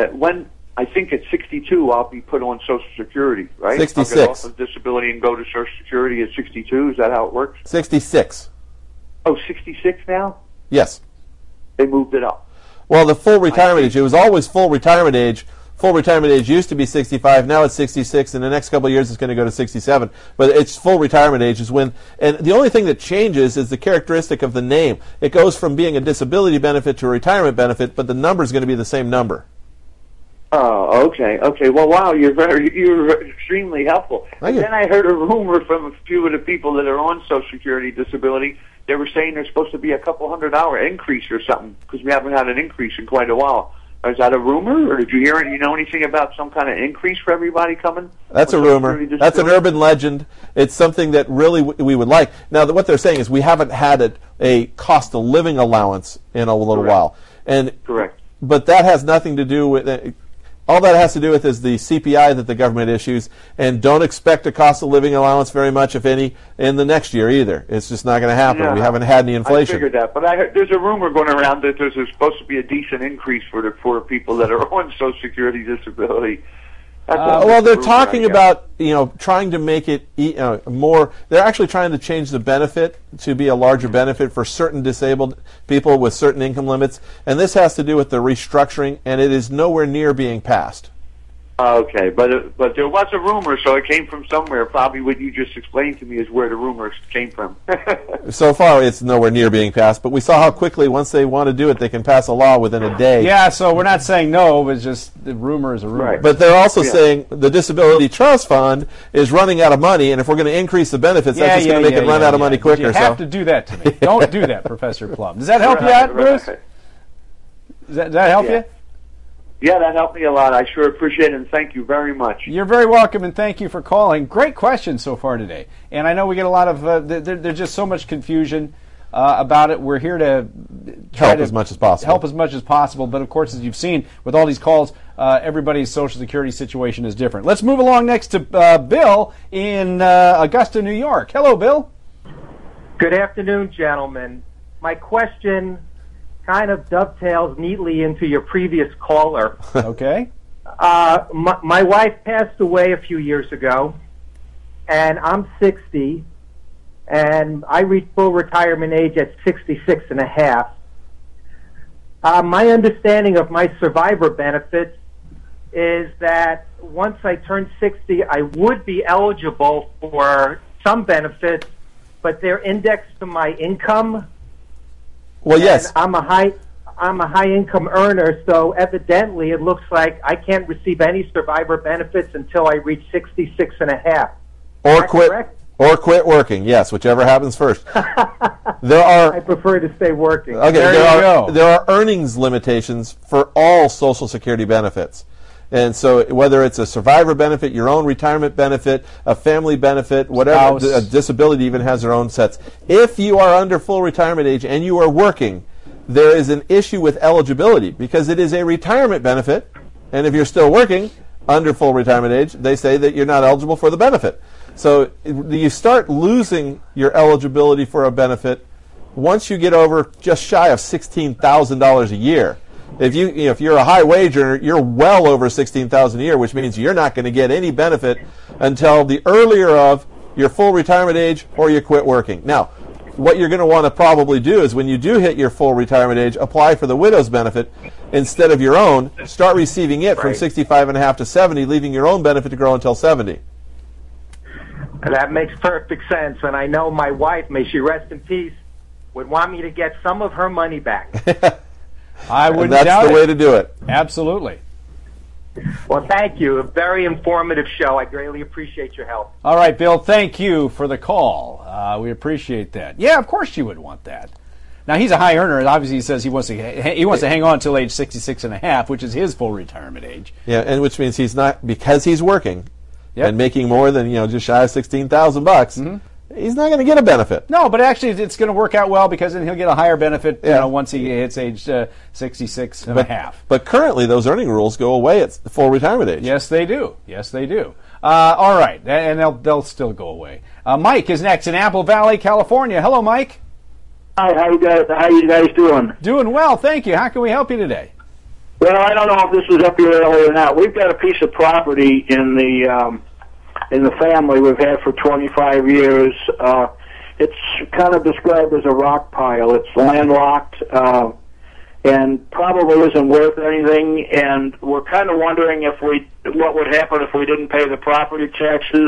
I think at 62 I'll be put on Social Security, right? 66. I'll get off of disability and go to Social Security at 62. Is that how it works? 66. Oh, 66 now? Yes. They moved it up. Well, the full retirement age, it was always full retirement age. Full retirement age used to be 65, now it's 66, and the next couple of years it's going to go to 67. But it's full retirement age is when, and the only thing that changes is the characteristic of the name. It goes from being a disability benefit to a retirement benefit, but the number is going to be the same number. Oh, okay. Well, wow, you're extremely helpful. And then I heard a rumor from a few of the people that are on Social Security disability. They were saying there's supposed to be a couple $100 increase or something, because we haven't had an increase in quite a while. Is that a rumor, or did you hear it? You know anything about some kind of increase for everybody coming? That's a rumor. That's an urban legend. It's something that really we would like. Now, what they're saying is we haven't had a cost of living allowance in a little while. Correct. But that has nothing to do with all that has to do with is the CPI that the government issues, and don't expect a cost of living allowance very much, if any, in the next year either. It's just not going to happen. Yeah, we haven't had any inflation. I figured that, but I heard there's a rumor going around that there's supposed to be a decent increase for the poor people that are on Social Security disability. Well, they're talking about trying to make it more. They're actually trying to change the benefit to be a larger benefit for certain disabled people with certain income limits, and this has to do with the restructuring, and it is nowhere near being passed. Okay, but there was a rumor, so it came from somewhere. Probably what you just explained to me is where the rumors came from. So far, it's nowhere near being passed, but we saw how quickly, once they want to do it, they can pass a law within a day. Yeah, so we're not saying no, but it's just the rumor is a rumor. Right. But they're also saying the Disability Trust Fund is running out of money, and if we're going to increase the benefits, that's just going to make it run out of money quicker. You have to do that to me. Don't do that, Professor Plum. Does that help you out, Bruce? Does that help you? Yeah, that helped me a lot. I sure appreciate it, and thank you very much. You're very welcome, and thank you for calling. Great questions so far today. And I know we get a lot of, there's just so much confusion about it. We're here to help as much as possible. But, of course, as you've seen with all these calls, everybody's Social Security situation is different. Let's move along next to Bill in Augusta, New York. Hello, Bill. Good afternoon, gentlemen. My question kind of dovetails neatly into your previous caller. Okay. My wife passed away a few years ago, and I'm 60, and I reached full retirement age at 66 and a half. My understanding of my survivor benefits is that once I turn 60, I would be eligible for some benefits, but they're indexed to my income. Well, yes. I'm a high income earner, so evidently it looks like I can't receive any survivor benefits until I reach 66 and a half. Or quit working. Yes, whichever happens first. I prefer to stay working. Okay, there are earnings limitations for all Social Security benefits. And so whether it's a survivor benefit, your own retirement benefit, a family benefit, whatever, a disability even has their own sets. If you are under full retirement age and you are working, there is an issue with eligibility because it is a retirement benefit. And if you're still working under full retirement age, they say that you're not eligible for the benefit. So you start losing your eligibility for a benefit once you get over just shy of $16,000 a year. If you're a high wage earner, you're well over $16,000 a year, which means you're not going to get any benefit until the earlier of your full retirement age or you quit working. Now, what you're going to want to probably do is when you do hit your full retirement age, apply for the widow's benefit instead of your own. Start receiving it from 65 and a half to 70, leaving your own benefit to grow until 70. That makes perfect sense, and I know my wife, may she rest in peace, would want me to get some of her money back. I wouldn't doubt it. That's the way to do it. Absolutely. Well, thank you. A very informative show. I greatly appreciate your help. All right, Bill, thank you for the call. We appreciate that. Yeah, of course you would want that. Now, he's a high earner, and obviously he says he wants to hang on until age 66 and a half, which is his full retirement age. Yeah, and which means he's not, because he's working and making more than, just shy of $16,000, he's not going to get a benefit. No, but actually it's going to work out well because then he'll get a higher benefit once he hits age 66 and a half. But currently those earning rules go away at the full retirement age. Yes, they do. All right, and they'll still go away. Mike is next in Apple Valley, California. Hello, Mike. Hi, how you guys doing? Doing well, thank you. How can we help you today? Well, I don't know if this was up here earlier or not. We've got a piece of property in the family we've had for 25 years. It's kind of described as a rock pile. It's landlocked and probably isn't worth anything. And we're kind of wondering what would happen if we didn't pay the property taxes.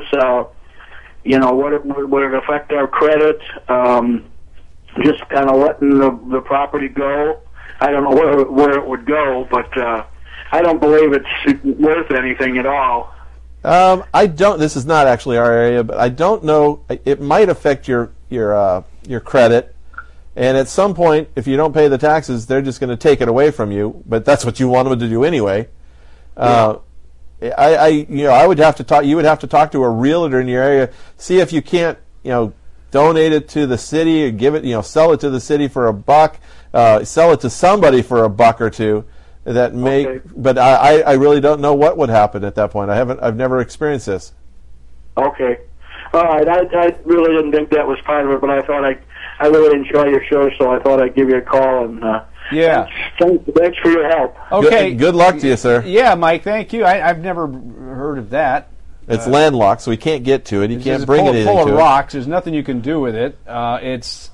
Would it affect our credit? Just kind of letting the property go. I don't know where it would go, but I don't believe it's worth anything at all. I don't. This is not actually our area, but I don't know. It might affect your credit, and at some point, if you don't pay the taxes, they're just going to take it away from you. But that's what you want them to do anyway. I would have to talk. You would have to talk to a realtor in your area, see if you can't, donate it to the city or give it, sell it to the city for $1, sell it to somebody for $1 or $2. But I really don't know what would happen at that point. I've never experienced this. Okay, all right. I really didn't think that was part of it, but I thought I really enjoy your show, so I thought I'd give you a call and thanks for your help. Okay, good luck to you, sir. Yeah, Mike, thank you. I've never heard of that. It's landlocked, so he can't get to it. He can't bring anything to it. Full of rocks. There's nothing you can do with it. It's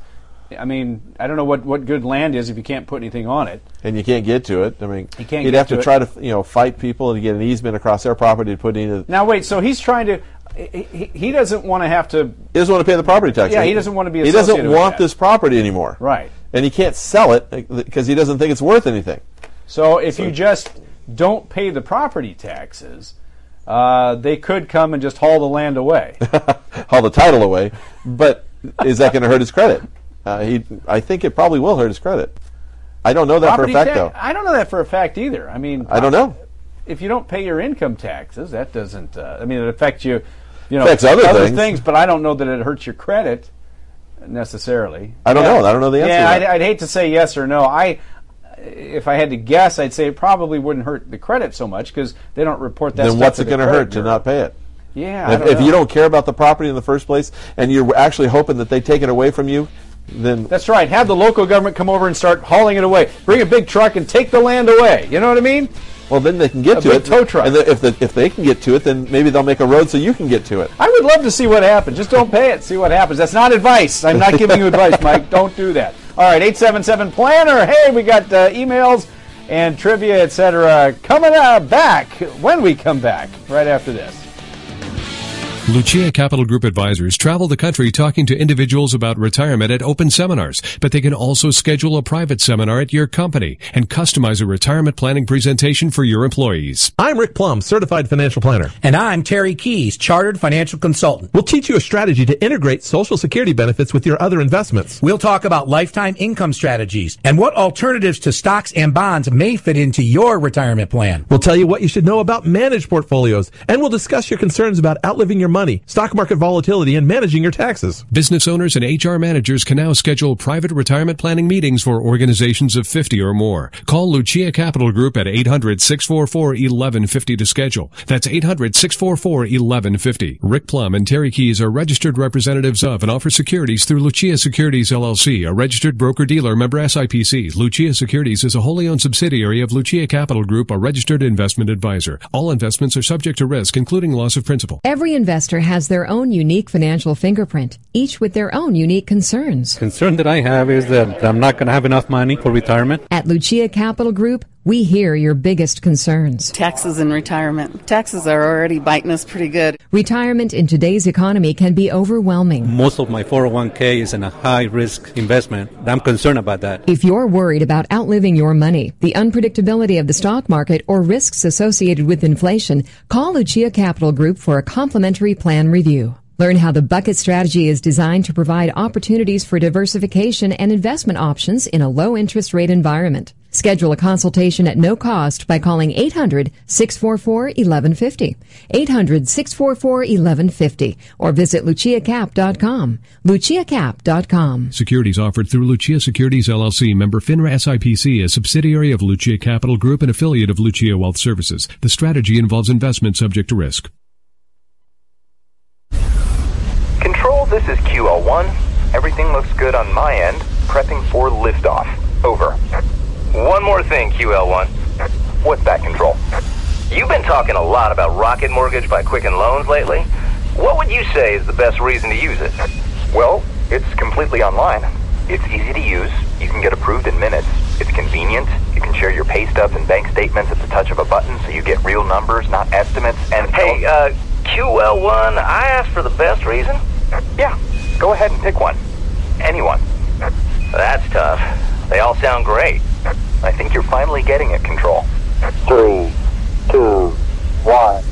I mean, I don't know what good land is if you can't put anything on it. And you can't get to it. I mean, you'd have to try to fight people and get an easement across their property to put in. Now wait, so he's trying to. He doesn't want to have to. He doesn't want to pay the property tax. Yeah, he doesn't want to be. He doesn't want this property anymore. Right. And he can't sell it because he doesn't think it's worth anything. So if you just don't pay the property taxes, they could come and just haul the land away. Haul the title away. But is that going to hurt his credit? I think it probably will hurt his credit. I don't know that for a fact, though. I don't know that for a fact either. I mean, I don't know. If you don't pay your income taxes, that doesn't. I mean, it affects you. Affects other things, but I don't know that it hurts your credit necessarily. I don't know. I don't know the answer. Yeah, to that. I'd hate to say yes or no. If I had to guess, I'd say it probably wouldn't hurt the credit so much because they don't report that. Then what's it going to hurt to not pay it? Yeah. If you don't care about the property in the first place, and you're actually hoping that they take it away from you, then that's right. Have the local government come over and start hauling it away. Bring a big truck and take the land away. You know what I mean? Well, then they can get to it. Tow truck. And if they can get to it, then maybe they'll make a road so you can get to it. I would love to see what happens. Just don't pay it. See what happens. That's not advice. I'm not giving you advice, Mike. Don't do that. All right, 877-PLANNER. Hey, we got emails and trivia, etc. coming back when we come back right after this. Lucia Capital Group advisors travel the country talking to individuals about retirement at open seminars, but they can also schedule a private seminar at your company and customize a retirement planning presentation for your employees. I'm Rick Plum, certified financial planner. And I'm Terry Keys, chartered financial consultant. We'll teach you a strategy to integrate Social Security benefits with your other investments. We'll talk about lifetime income strategies and what alternatives to stocks and bonds may fit into your retirement plan. We'll tell you what you should know about managed portfolios, and we'll discuss your concerns about outliving your money, stock market volatility, and managing your taxes. Business owners and HR managers can now schedule private retirement planning meetings for organizations of 50 or more. Call Lucia Capital Group at 800-644-1150 to schedule. That's 800-644-1150. Rick Plum and Terry Keys are registered representatives of and offer securities through Lucia Securities LLC, a registered broker-dealer member SIPC. Lucia Securities is a wholly owned subsidiary of Lucia Capital Group, a registered investment advisor. All investments are subject to risk, including loss of principal. Every investor has their own unique financial fingerprint, each with their own unique concerns. Concern that I have is that I'm not going to have enough money for retirement. At Lucia Capital Group, we hear your biggest concerns. Taxes and retirement. Taxes are already biting us pretty good. Retirement in today's economy can be overwhelming. Most of my 401k is in a high-risk investment. I'm concerned about that. If you're worried about outliving your money, the unpredictability of the stock market, or risks associated with inflation, call Lucia Capital Group for a complimentary plan review. Learn how the bucket strategy is designed to provide opportunities for diversification and investment options in a low-interest rate environment. Schedule a consultation at no cost by calling 800-644-1150, 800-644-1150, or visit luciacap.com, luciacap.com. Securities offered through Lucia Securities LLC, member FINRA SIPC, a subsidiary of Lucia Capital Group and affiliate of Lucia Wealth Services. The strategy involves investment subject to risk. Control, this is QL1. Everything looks good on my end. Prepping for liftoff. Over. One more thing, QL1. What's that, Control? You've been talking a lot about Rocket Mortgage by Quicken Loans lately. What would you say is the best reason to use it? Well, it's completely online. It's easy to use. You can get approved in minutes. It's convenient. You can share your pay stubs and bank statements at the touch of a button so you get real numbers, not estimates. And hey, QL1, I asked for the best reason. Yeah, go ahead and pick one. Anyone. That's tough. They all sound great. I think you're finally getting it, Control. 3, 2, 1.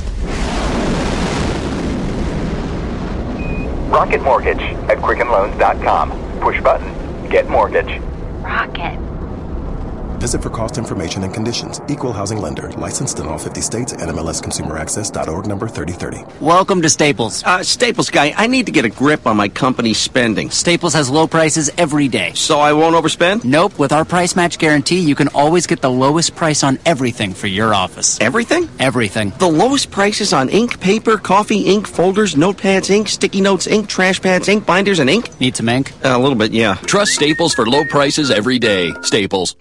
Rocket Mortgage at QuickenLoans.com. Push button. Get mortgage. Rocket. Visit for cost information and conditions. Equal housing lender. Licensed in all 50 states. NMLSConsumerAccess.org number 3030. Welcome to Staples. Staples guy, I need to get a grip on my company's spending. Staples has low prices every day. So I won't overspend? Nope. With our price match guarantee, you can always get the lowest price on everything for your office. Everything? Everything. The lowest prices on ink, paper, coffee, ink, folders, notepads, ink, sticky notes, ink, trash pads, ink, binders, and ink? Need some ink? A little bit, yeah. Trust Staples for low prices every day. Staples. Make more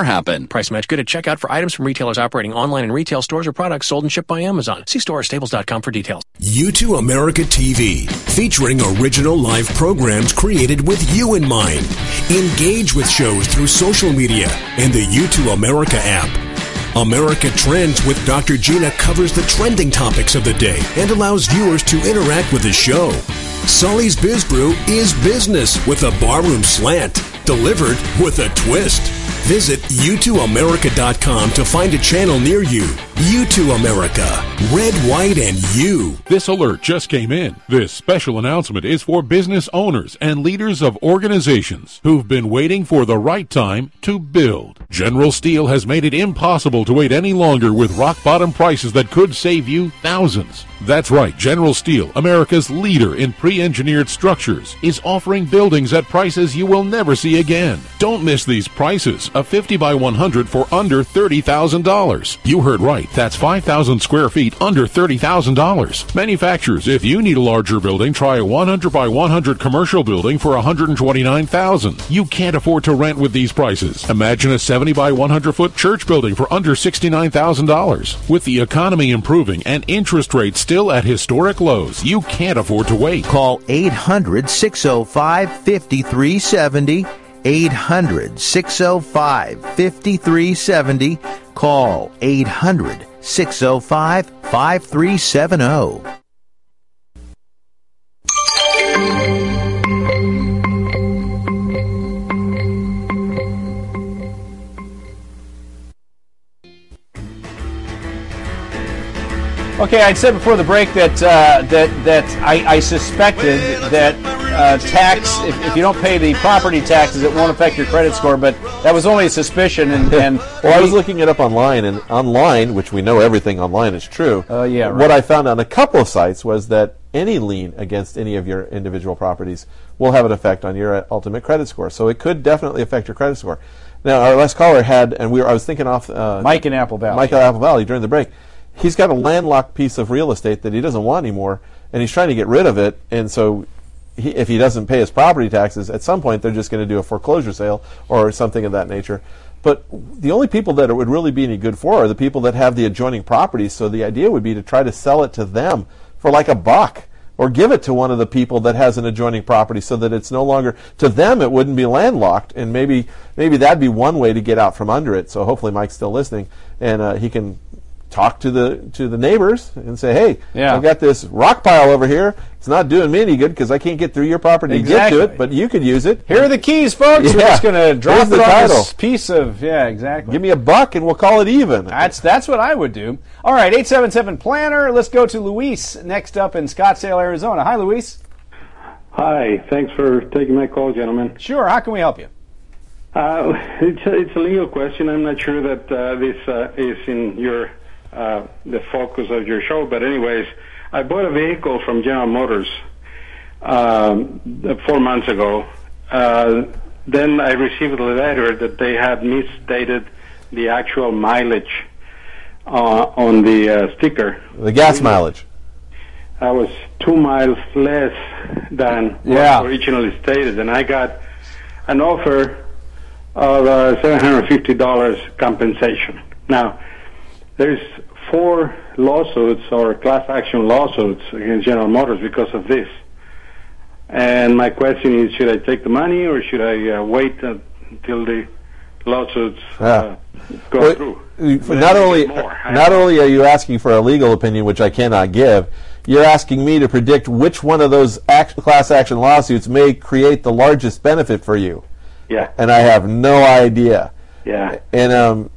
happen. Price match good at checkout for items from retailers operating online in retail stores or products sold and shipped by Amazon. See store or stables.com for details. U2 America TV, featuring original live programs created with you in mind. Engage with shows through social media and the U2 America app. America Trends with Dr. Gina covers the trending topics of the day and allows viewers to interact with the show. Sully's Biz Brew is business with a barroom slant, delivered with a twist. Visit U2America.com to find a channel near you. U2 America. Red, white, and you. This alert just came in. This special announcement is for business owners and leaders of organizations who've been waiting for the right time to build. General Steel has made it impossible to wait any longer with rock-bottom prices that could save you thousands. That's right, General Steel, America's leader in pre-engineered structures, is offering buildings at prices you will never see again. Don't miss these prices. A 50 by 100 for under $30,000. You heard right. That's 5,000 square feet under $30,000. Manufacturers, if you need a larger building, try a 100 by 100 commercial building for $129,000. You can't afford to rent with these prices. Imagine a 70 by 100 foot church building for under $69,000. With the economy improving and interest rates still at historic lows, you can't afford to wait. Call 800-605-5370. 800-605-5370. Call 800-605-5370. Okay, I'd said before the break that I suspected that tax, if you don't pay the property taxes, it won't affect your credit score, but that was only a suspicion. And well, I was looking it up online, and online, which we know everything online is true. Yeah, right. What I found on a couple of sites was that any lien against any of your individual properties will have an effect on your ultimate credit score. So it could definitely affect your credit score. Now, our last caller had, and I was thinking off Mike in Apple Valley. Mike in Apple Valley during the break. He's got a landlocked piece of real estate that he doesn't want anymore, and he's trying to get rid of it. And so, if he doesn't pay his property taxes, at some point they're just going to do a foreclosure sale or something of that nature. But the only people that it would really be any good for are the people that have the adjoining properties. So the idea would be to try to sell it to them for like $1, or give it to one of the people that has an adjoining property, so that it's no longer, to them it wouldn't be landlocked, and maybe that'd be one way to get out from under it. So hopefully Mike's still listening, and he can talk to the neighbors and say, hey, I've got this rock pile over here. It's not doing me any good because I can't get through your property to get to it, but you could use it. Here are the keys, folks. We're just going to drop it on this piece of, exactly. Give me $1 and we'll call it even. That's what I would do. All right, 877-PLANNER. Let's go to Luis next up in Scottsdale, Arizona. Hi, Luis. Hi. Thanks for taking my call, gentlemen. Sure. How can we help you? It's a legal question. I'm not sure that this is in your the focus of your show, but anyways, I bought a vehicle from General Motors 4 months ago. Then I received a letter that they had misstated the actual mileage on the sticker. The gas mileage. I was 2 miles less than what originally stated, and I got an offer of $750 compensation. Now, there's 4 lawsuits or class action lawsuits against General Motors because of this. And my question is, should I take the money or should I wait until the lawsuits go through? Not only are you asking for a legal opinion, which I cannot give, you're asking me to predict which one of those class action lawsuits may create the largest benefit for you. Yeah. And I have no idea. Yeah. And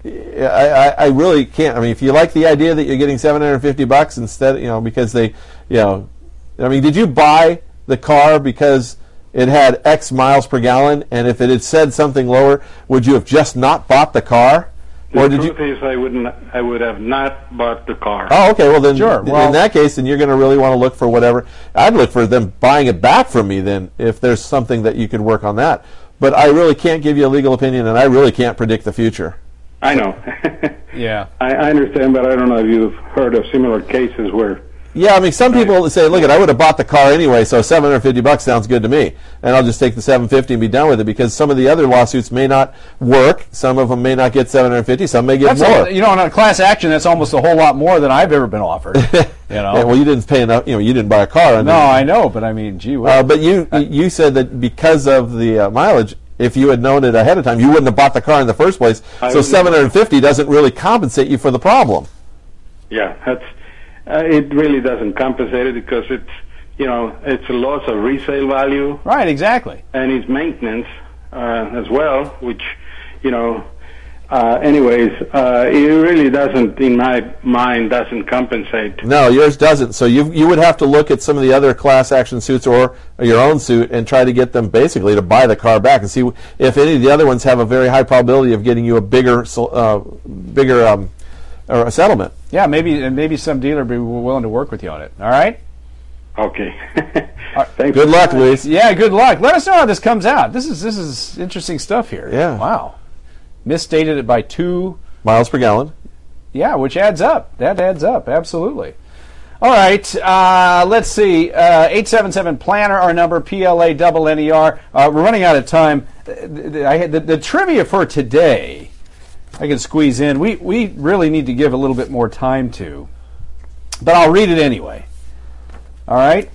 I really can't. I mean, if you like the idea that you're getting $750 instead, because they, I mean, did you buy the car because it had X miles per gallon, and if it had said something lower, would you have just not bought the car? The truth is, I would have not bought the car. Oh, okay. Well, then, sure. In that case, then you're going to really want to look for whatever. I'd look for them buying it back from me. Then, if there's something that you could work on that. But I really can't give you a legal opinion, and I really can't predict the future. I know. Yeah. I understand, but I don't know if you've heard of similar cases where Yeah, I mean, some people say, look, I would have bought the car anyway, so $750 sounds good to me, and I'll just take the $750 and be done with it, because some of the other lawsuits may not work. Some of them may not get $750. Some may get more. On a class action, that's almost a whole lot more than I've ever been offered. Yeah, well, you didn't pay enough. You didn't buy a car. No, I know, but I mean, gee whiz. But you said that because of the mileage, if you had known it ahead of time, you wouldn't have bought the car in the first place. So $750 doesn't really compensate you for the problem. Yeah, that's. It really doesn't compensate it, because it's a loss of resale value. Right, exactly. And it's maintenance as well, which it really doesn't, in my mind, doesn't compensate. No, yours doesn't. So you would have to look at some of the other class action suits or your own suit and try to get them basically to buy the car back and see if any of the other ones have a very high probability of getting you a bigger or a settlement. Yeah, maybe some dealer would be willing to work with you on it. All right? Okay. Thanks. Good luck, Luis. Yeah, good luck. Let us know how this comes out. This is interesting stuff here. Yeah. Wow. Misstated it by 2 miles per gallon. Yeah, which adds up. That adds up, absolutely. All right, let's see. 877-PLANNER, our number, PLANNER. We're running out of time. The trivia for today, I can squeeze in. We really need to give a little bit more time to, but I'll read it anyway. All right.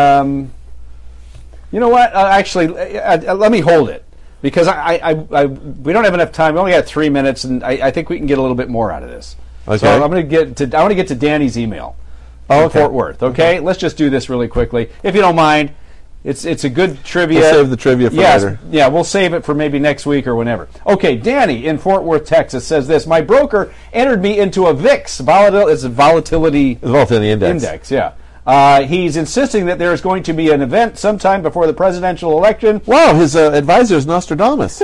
You know what? Actually, let me hold it, because we don't have enough time. We only got 3 minutes, and I think we can get a little bit more out of this. Okay. So I want to get to Danny's email. Fort Worth. Okay? Let's just do this really quickly, if you don't mind. It's a good trivia. We'll save the trivia for later. Yeah, we'll save it for maybe next week or whenever. Okay, Danny in Fort Worth, Texas says this: my broker entered me into a VIX, volatility index. Yeah. He's insisting that there is going to be an event sometime before the presidential election. Wow, his advisor is Nostradamus.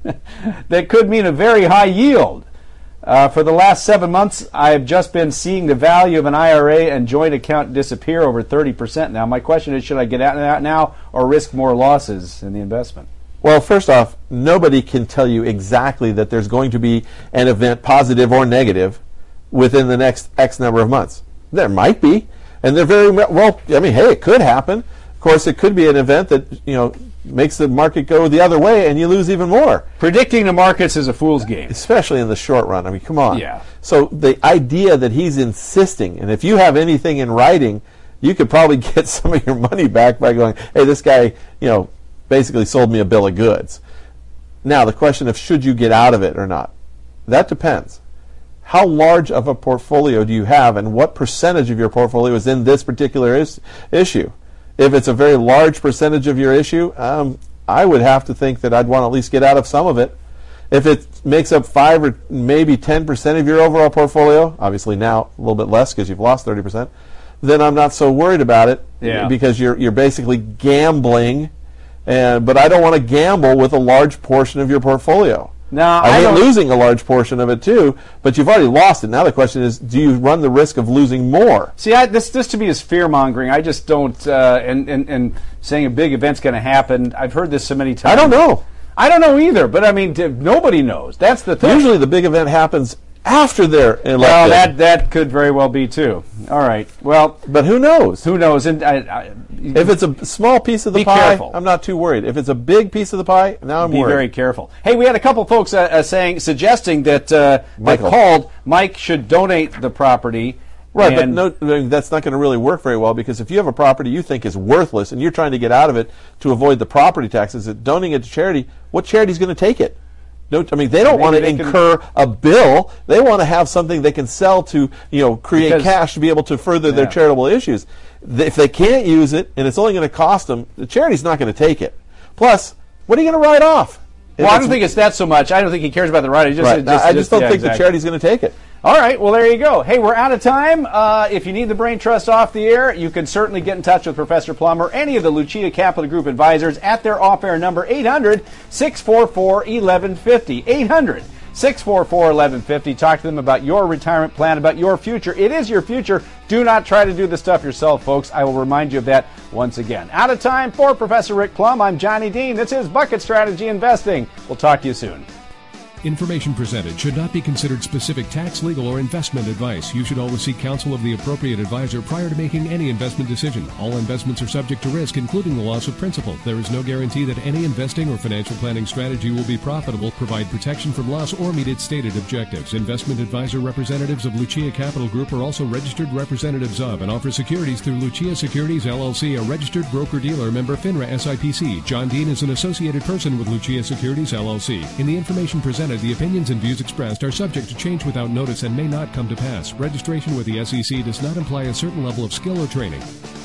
That could mean a very high yield. For the last 7 months, I've just been seeing the value of an IRA and joint account disappear over 30% now. My question is, should I get out of that now or risk more losses in the investment? Well, first off, nobody can tell you exactly that there's going to be an event, positive or negative, within the next X number of months. There might be, and they're very well. I mean, hey, it could happen. Of course, it could be an event that makes the market go the other way and you lose even more. Predicting the markets is a fool's game, especially in the short run. I mean, come on. Yeah. So the idea that he's insisting, and if you have anything in writing, you could probably get some of your money back by going, hey, this guy, basically sold me a bill of goods. Now, the question of should you get out of it or not, that depends. How large of a portfolio do you have, and what percentage of your portfolio is in this particular issue? If it's a very large percentage of your issue, I would have to think that I'd want to at least get out of some of it. If it makes up 5 or maybe 10% of your overall portfolio, obviously now a little bit less because you've lost 30%, then I'm not so worried about it. Yeah. Because you're basically gambling, but I don't want to gamble with a large portion of your portfolio. Now, I hate losing a large portion of it too, but you've already lost it. Now the question is, do you run the risk of losing more? See, this to me is fear-mongering. I just don't, and saying a big event's going to happen. I've heard this so many times. I don't know. I don't know either, but I mean, nobody knows. That's the thing. Usually the big event happens after they're elected. Well, that could very well be too. All right. Well, but who knows? Who knows? And if it's a small piece of the pie, careful. I'm not too worried. If it's a big piece of the pie, now I'm worried. Be very careful. Hey, we had a couple folks suggesting that Mike should donate the property. Right, but that's not going to really work very well, because if you have a property you think is worthless and you're trying to get out of it to avoid the property taxes, donating it to charity, what charity is going to take it? They don't want to incur a bill. They want to have something they can sell to, create cash to be able to further their charitable issues. If they can't use it and it's only going to cost them, the charity's not going to take it. Plus, what are you going to write off? Well, I don't think it's that so much. I don't think he cares about the write-off. I just don't think the charity's going to take it. All right, well, there you go. Hey, we're out of time. If you need the Brain Trust off the air, you can certainly get in touch with Professor Plum or any of the Lucia Capital Group advisors at their off-air number, 800-644-1150. 800-644-1150. Talk to them about your retirement plan, about your future. It is your future. Do not try to do the stuff yourself, folks. I will remind you of that once again. Out of time for Professor Rick Plum. I'm Johnny Dean. This is Bucket Strategy Investing. We'll talk to you soon. Information presented should not be considered specific tax, legal, or investment advice. You should always seek counsel of the appropriate advisor prior to making any investment decision. All investments are subject to risk, including the loss of principal. There is no guarantee that any investing or financial planning strategy will be profitable, provide protection from loss, or meet its stated objectives. Investment advisor representatives of Lucia Capital Group are also registered representatives of and offer securities through Lucia Securities LLC, a registered broker-dealer, member FINRA SIPC. John Dean is an associated person with Lucia Securities LLC. In the information presented, the opinions and views expressed are subject to change without notice and may not come to pass. Registration with the SEC does not imply a certain level of skill or training.